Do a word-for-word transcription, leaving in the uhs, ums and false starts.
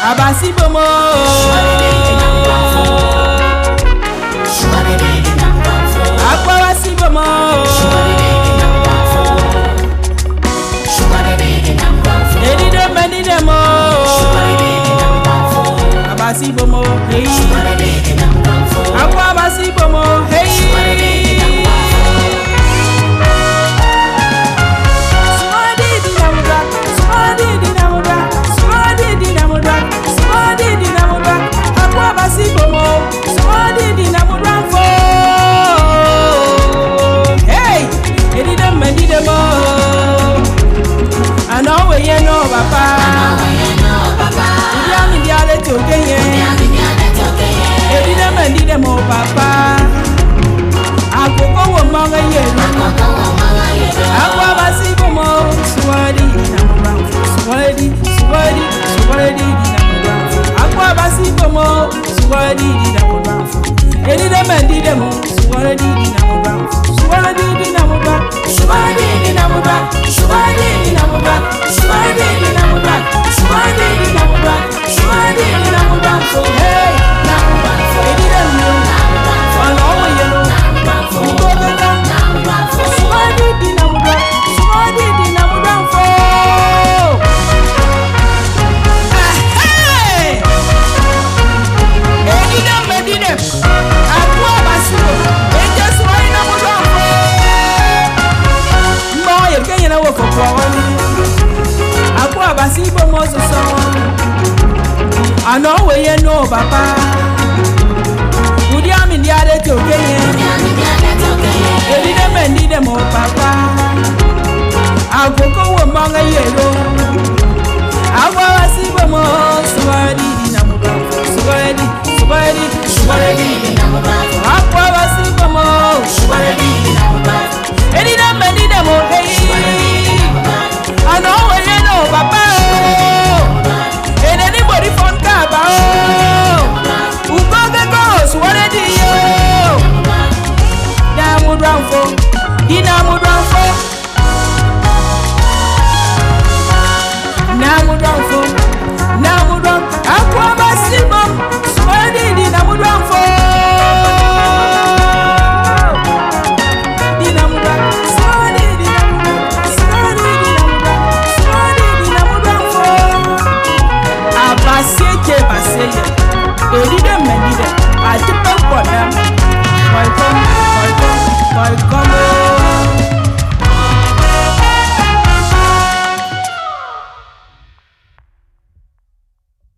Abasi bomo Akwa basi bomo Edi de meni de mo Abasi bomo hey Akwa basi bomo hey Papa, I go go among a year. I go basi bomo, swadi, swadi, swadi, swadi, I go basi bomo, swadi, any of them did them, swadi, swadi, swadi, swadi, swadi, hey. I know where you know, Papa. Would you mean the other two again? You didn't need them, oh, Papa. I'll go among a yellow. I will see them all. Swadi, Swadi, Swadi, Swadi. I will see them all. Swadi, any number need them, oh, hey. I know where you know, Papa. And anybody from Kaba, who got the girls, what I did, yo. Now would run for, dinner would run for. Now would run for, now would run. I come a simum, so I did, dinner would run for. Dinner would run, so I did, dinner would run, so I did, dinner would run, so I did, dinner would run for. Abaseke baseye, eri dem meni dem, ati pe kwa dem, welcome, welcome, welcome.